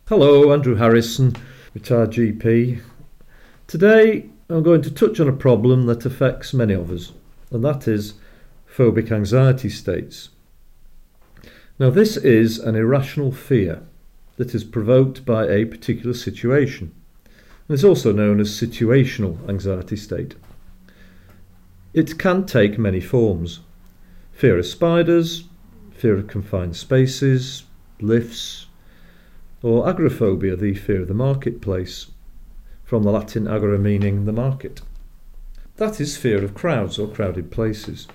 Hello, Andrew Harrison, retired GP. Today I'm going to touch on a problem that affects many of us, and that is phobic anxiety states. Now, this is an irrational fear that is provoked by a particular situation, and is also known as situational anxiety state. It can take many forms: fear of spiders, fear of confined spaces, lifts, or agoraphobia, the fear of the marketplace, from the Latin agora meaning the market. That is fear of crowds or crowded places.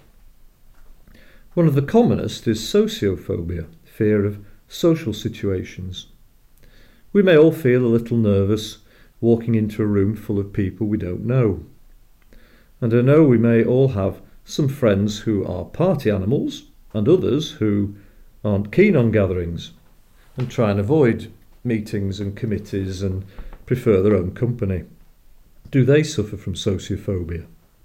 One of the commonest is sociophobia, fear of social situations. We may all feel a little nervous walking into a room full of people we don't know. And I know we may all have some friends who are party animals and others who aren't keen on gatherings and try and avoid meetings and committees and prefer their own company. Do they suffer from sociophobia?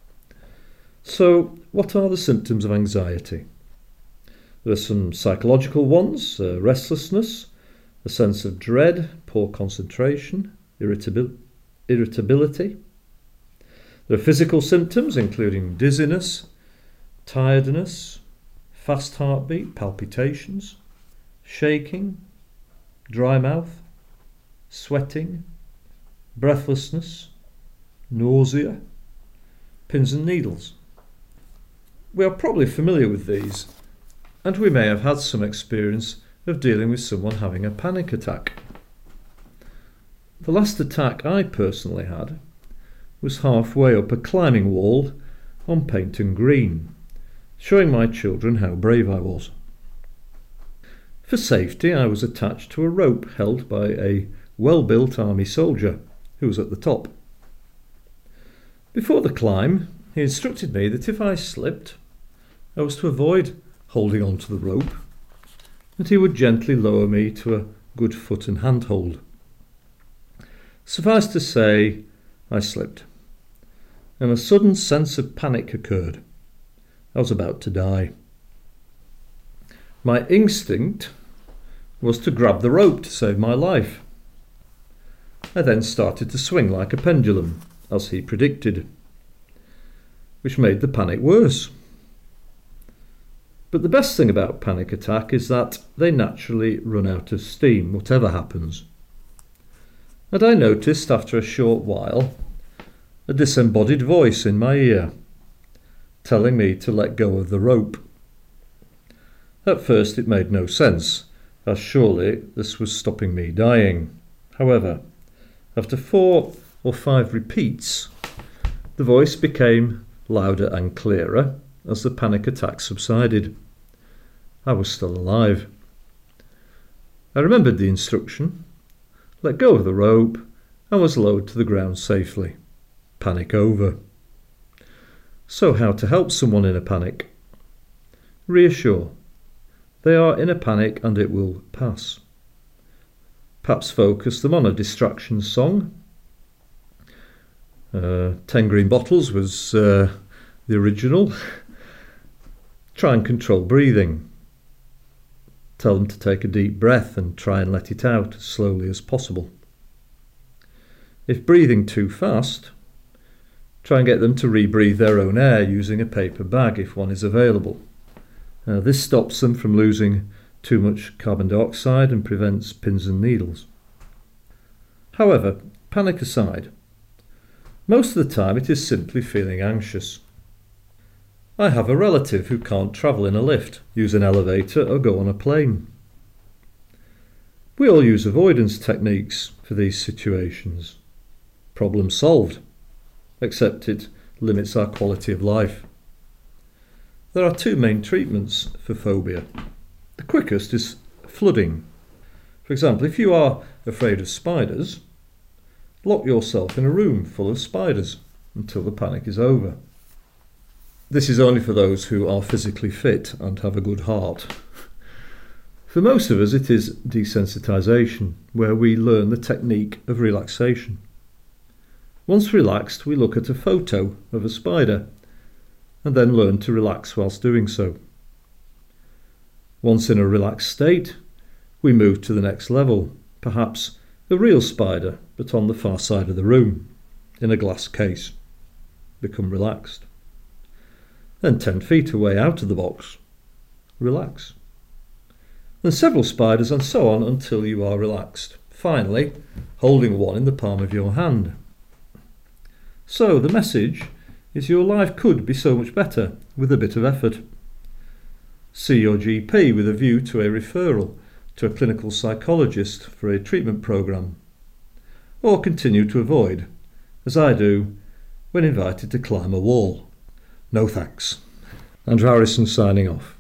So, what are the symptoms of anxiety? There are some psychological ones: restlessness, a sense of dread, poor concentration, irritability. There are physical symptoms including dizziness, tiredness, fast heartbeat, palpitations, shaking, dry mouth, sweating, breathlessness, nausea, pins and needles. We are probably familiar with these, and we may have had some experience of dealing with someone having a panic attack. The last attack I personally had was halfway up a climbing wall on Paignton Green, showing my children how brave I was. For safety, I was attached to a rope held by a well-built army soldier who was at the top. Before the climb, he instructed me that if I slipped, I was to avoid holding on to the rope, and he would gently lower me to a good foot and handhold. Suffice to say, I slipped, and a sudden sense of panic occurred. I was about to die. My instinct was to grab the rope to save my life. I then started to swing like a pendulum, as he predicted, which made the panic worse. But the best thing about panic attack is that they naturally run out of steam, whatever happens. And I noticed after a short while a disembodied voice in my ear, telling me to let go of the rope. At first it made no sense, as surely this was stopping me dying. However, after 4 or 5 repeats, the voice became louder and clearer as the panic attack subsided. I was still alive. I remembered the instruction, let go of the rope, and was lowered to the ground safely. Panic over. So how to help someone in a panic? Reassure. They are in a panic and it will pass. Perhaps focus them on a distraction song. 10 Green Bottles was the original. Try and control breathing. Tell them to take a deep breath and try and let it out as slowly as possible. If breathing too fast, try and get them to rebreathe their own air using a paper bag if one is available. This stops them from losing too much carbon dioxide and prevents pins and needles. However, panic aside, most of the time it is simply feeling anxious. I have a relative who can't travel in a lift, use an elevator or go on a plane. We all use avoidance techniques for these situations. Problem solved, except it limits our quality of life. There are 2 main treatments for phobia. The quickest is flooding. For example, if you are afraid of spiders, lock yourself in a room full of spiders until the panic is over. This is only for those who are physically fit and have a good heart. For most of us it is desensitization, where we learn the technique of relaxation. Once relaxed, we look at a photo of a spider and then learn to relax whilst doing so. Once in a relaxed state, we move to the next level, perhaps a real spider, but on the far side of the room, in a glass case. Become relaxed. Then 10 feet away out of the box, relax. Then several spiders and so on until you are relaxed, finally holding one in the palm of your hand. So the message is your life could be so much better with a bit of effort. See your GP with a view to a referral to a clinical psychologist for a treatment programme. Or continue to avoid, as I do, when invited to climb a wall. No thanks. Andrew Harrison signing off.